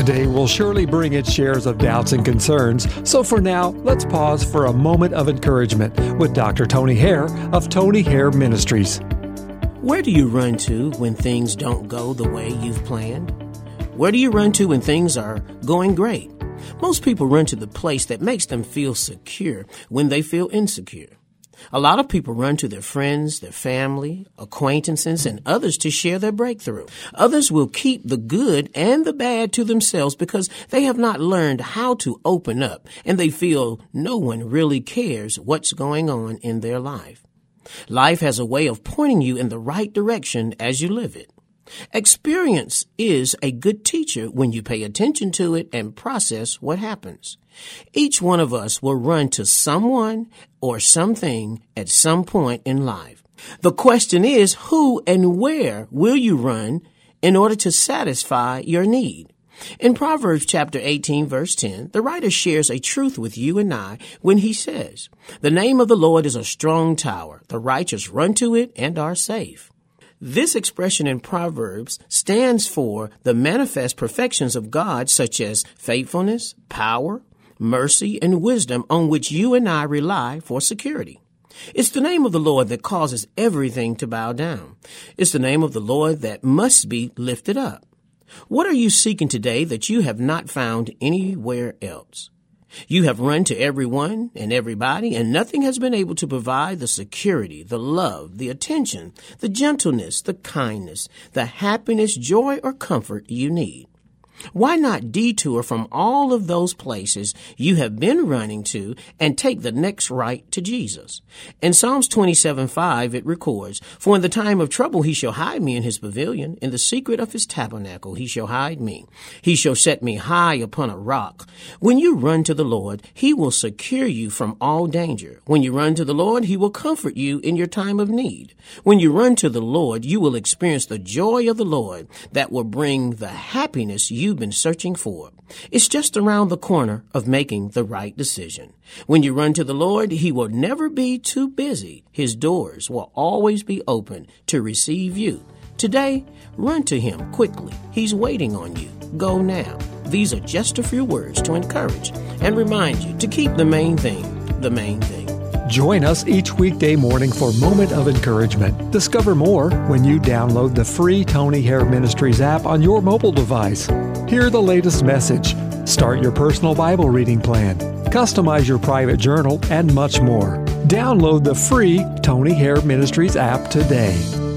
Today will surely bring its shares of doubts and concerns, so for now, let's pause for a moment of encouragement with Dr. Tony Hare of Tony Hare Ministries. Where do you run to when things don't go the way you've planned? Where do you run to when things are going great? Most people run to the place that makes them feel secure when they feel insecure. A lot of people run to their friends, their family, acquaintances, and others to share their breakthrough. Others will keep the good and the bad to themselves because they have not learned how to open up, and they feel no one really cares what's going on in their life. Life has a way of pointing you in the right direction as you live it. Experience is a good teacher when you pay attention to it and process what happens. Each one of us will run to someone or something at some point in life. The question is, who and where will you run in order to satisfy your need? In Proverbs chapter 18, verse 10, the writer shares a truth with you and I when he says, "The name of the Lord is a strong tower. The righteous run to it and are safe." This expression in Proverbs stands for the manifest perfections of God, such as faithfulness, power, mercy, and wisdom on which you and I rely for security. It's the name of the Lord that causes everything to bow down. It's the name of the Lord that must be lifted up. What are you seeking today that you have not found anywhere else? You have run to everyone and everybody, and nothing has been able to provide the security, the love, the attention, the gentleness, the kindness, the happiness, joy, or comfort you need. Why not detour from all of those places you have been running to and take the next right to Jesus? In Psalms 27:5, it records, "For in the time of trouble he shall hide me in his pavilion. In the secret of his tabernacle he shall hide me. He shall set me high upon a rock." When you run to the Lord, he will secure you from all danger. When you run to the Lord, he will comfort you in your time of need. When you run to the Lord, you will experience the joy of the Lord that will bring the happiness you've been searching for. It's just around the corner of making the right decision. When you run to the Lord, he will never be too busy. His doors will always be open to receive you. Today, run to him quickly. He's waiting on you. Go now. These are just a few words to encourage and remind you to keep the main thing the main thing. Join us each weekday morning for Moment of Encouragement. Discover more when you download the free Tony Hare Ministries app on your mobile device. Hear the latest message, start your personal Bible reading plan, customize your private journal, and much more. Download the free Tony Hare Ministries app today.